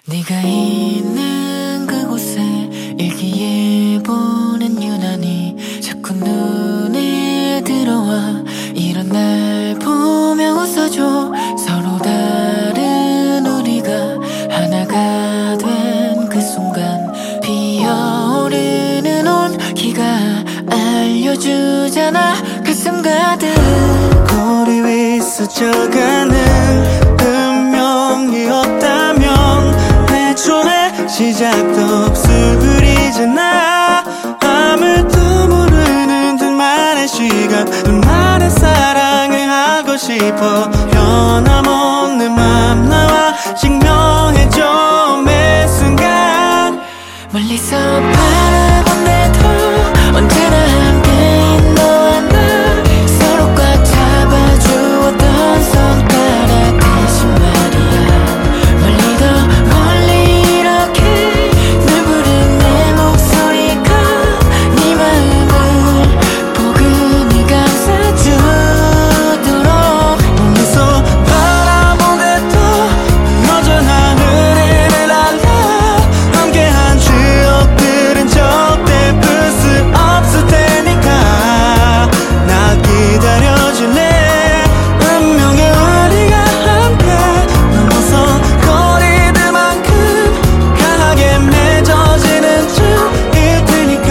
네가 있는 그곳에 일기예보는 유난히 자꾸 눈에 들어와. 이런 날 보며 웃어줘. 서로 다른 우리가 하나가 된 그 순간 피어오르는 온기가 알려주잖아. 가슴 가득 거리 위 스쳐가는 운명이 없다면 애초에 시작도 없으리잖아. 아무도 모르는 둘만의 시간, 둘만의 사랑을 하고 싶어. 변함없는 맘 나와 증명해줘. 매 순간 멀리서 바라본데도 언제나 함께인 너와 나. 서로 꽉 잡아주었던 손가락 대신 말이야. 멀리 더 멀리 이렇게 널 부른 내 목소리가 네 마음을 포근히 감싸주도록. 멀리서 바라보데도 여전한 흐리를 알아. 함께한 추억들은 절대 풀 수 없을 테니까 나 기다려줄래. 운명의 우리가 함께 넘어서 거리들만큼 강하게 맺어지는 중일 테니까.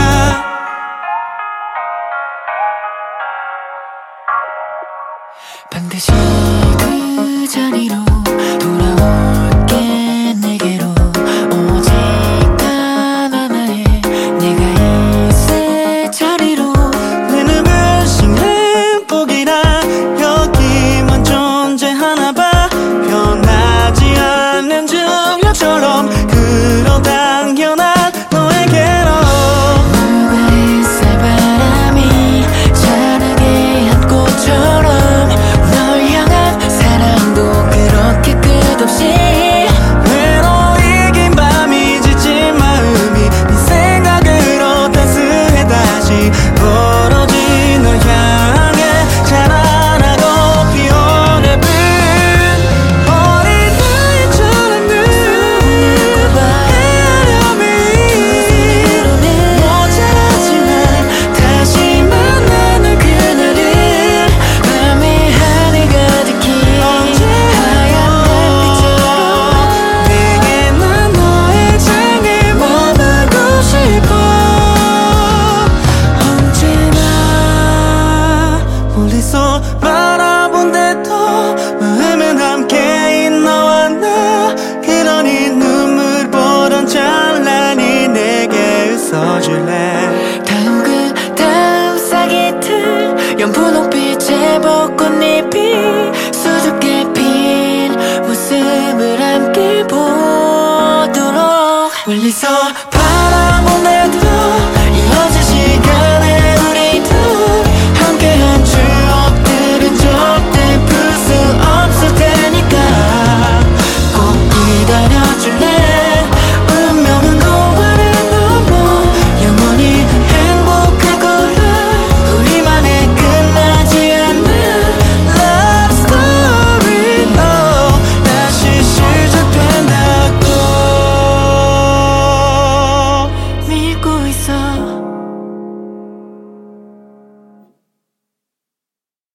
반드시 그 자리로 돌아올게. 내게로 오직 단 하나의 내가 있을 자리로. 내 눈부신 행복이란 여기만 존재하나 봐. 변하지 않는 중력처럼 끌어당겨난 너에게로. 물과 햇살바람이 자라게 한 꽃처럼 널 향한 사랑도 그렇게 끝없이. 외로이 긴 밤이 지친 마음이 네 생각으로 따스해. 다시 벌어진 널 향해 자라나고 피어내는 어린 나이처럼 눈을 헤아려미. 모자라지만 다시 만나는 그날을 밤의 하늘 가득히 하얀 달빛처럼. 내게 난 너의 장을 머물고 싶어. 언제나 멀리서 바라본데도 마음은 함께인 너와 나. 그러니 눈물 보던 찬란히 내게 웃어줄래. 다음 싹이 틀 연분홍빛의 벚꽃잎이 수줍게 핀 모습을 함께 보도록. 멀리서